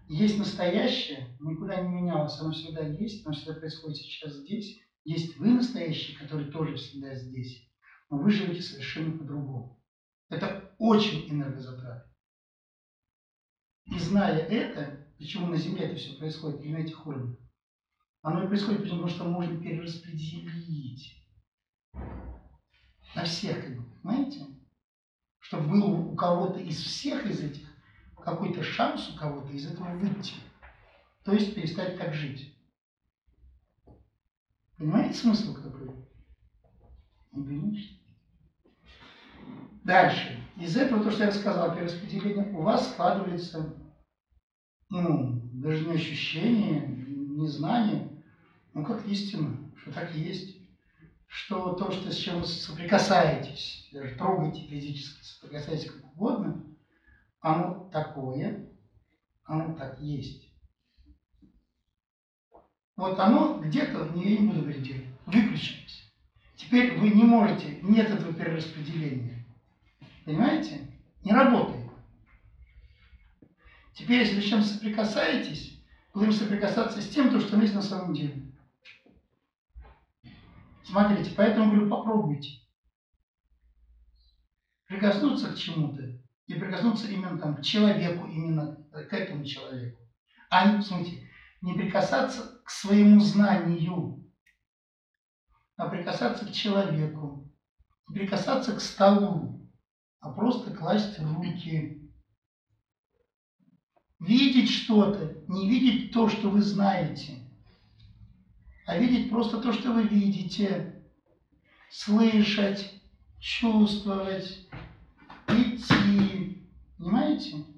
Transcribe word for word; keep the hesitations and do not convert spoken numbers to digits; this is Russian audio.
есть настоящее, никуда не менялось, оно всегда есть, оно всегда происходит сейчас здесь. Есть вы настоящий, который тоже всегда здесь, но вы живете совершенно по-другому. Это очень энергозатратно. И зная это, почему на Земле это все происходит, и на этих уровнях, оно и происходит потому, что можно перераспределить на всех, как бы, понимаете? Чтобы был у кого-то из всех из этих какой-то шанс у кого-то из этого выйти. То есть перестать так жить. Понимаете смысл какой? Не конечно. Дальше. Из этого, то, что я рассказал, перераспределение, у вас складывается, ну, даже не ощущение, не знание, ну, как истина, что так и есть. Что то, что, с чем вы соприкасаетесь, даже трогаете физически, соприкасаетесь как угодно, оно такое, оно так есть. Вот оно где-то, я не буду говорить, выключилось. Теперь вы не можете, нет этого перераспределения. Понимаете? Не работает. Теперь, если вы с чем соприкасаетесь, будем соприкасаться с тем, что есть на самом деле. Смотрите, поэтому говорю, попробуйте. Прикоснуться к чему-то и прикоснуться именно там, к человеку, именно к этому человеку. А, смотрите, не прикасаться к своему знанию, а прикасаться к человеку, не прикасаться к столу, а просто класть руки. Видеть что-то, не видеть то, что вы знаете, а видеть просто то, что вы видите, слышать, чувствовать, идти. Понимаете?